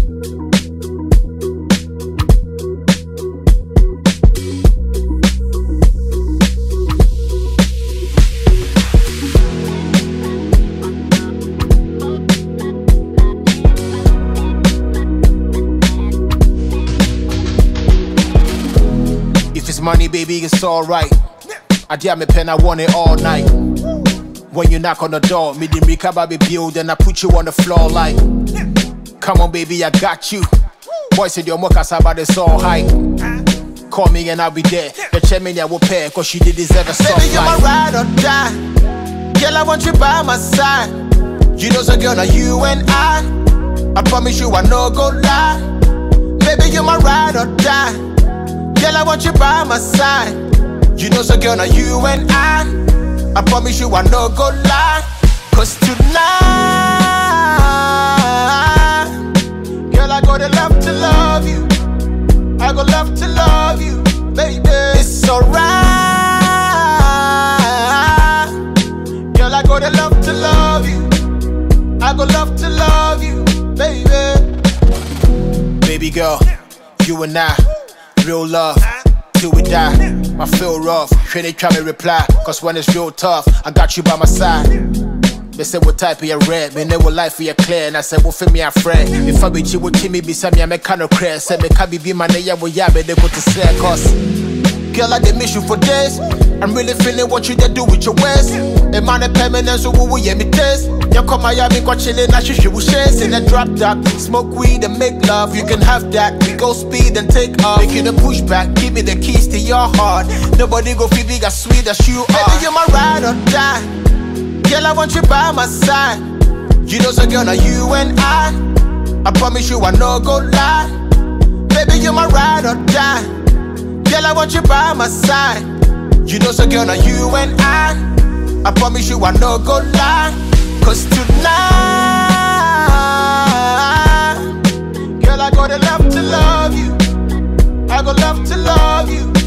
If it's money, baby, it's alright. I damn me pen, I want it all night. When you knock on the door, me the Rika baby build, then I put you on the floor like, come on, baby, I got you. Boy said your mocha about this all hype. Call me and I'll be there. The chairman I will pay, cause she did deserve a song. Baby, you're my ride or die. Girl, I want you by my side. You know, so girl, now you and I promise you I no go lie. Baby, you're my ride or die. Girl, I want you by my side. You know, so girl, now you and I promise you I no go lie. Cause tonight, girl, I go to love you. I go love to love you, baby. It's alright. Girl, I go to love you. I go love you, baby. Baby girl, you and I, real love, till we die. I feel rough, they try me reply, cause when it's real tough, I got you by my side. They said what type of your red, man, they will life for your clear. And I said, well, for me, I'm friend. If I be you, what me beside me, I'm a kind of crazy. Said, me can't be my name, well, yeah, but they go to say, cause girl, I did miss you for days. I'm really feeling what you did do with your waist. A man a permanent, so who will me taste? You come Miami, go chillin', I should will shares in a drop top. Smoke weed and make love, you can have that. We go speed and take off. Make it a pushback, give me the keys to your heart. Nobody go feel big as sweet as you are. Baby, you're my ride or die. Girl, I want you by my side. You know, so girl, now you and I promise you I no go lie. Baby, you're my ride or die. Girl, I want you by my side. You know, so girl, now you and I promise you I no go lie. Cause tonight, girl, I go to love you. I go love to love you.